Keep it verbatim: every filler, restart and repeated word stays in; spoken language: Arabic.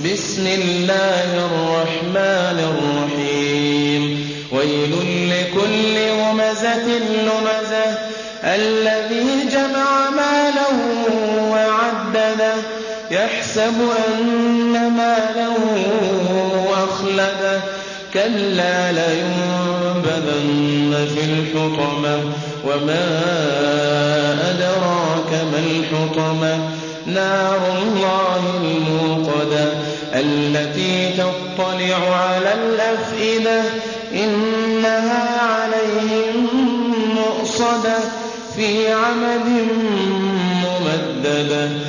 بسم الله الرحمن الرحيم ويل لكل همزة لمزة الذي جمع ماله وعدده يحسب أن ماله أخلده كلا لينبذن في الحطمة وما أدراك ما الحطمة نار الله الموقدة التي تطلع على الأفئدة إنها عليهم مؤصدة في عمد ممددة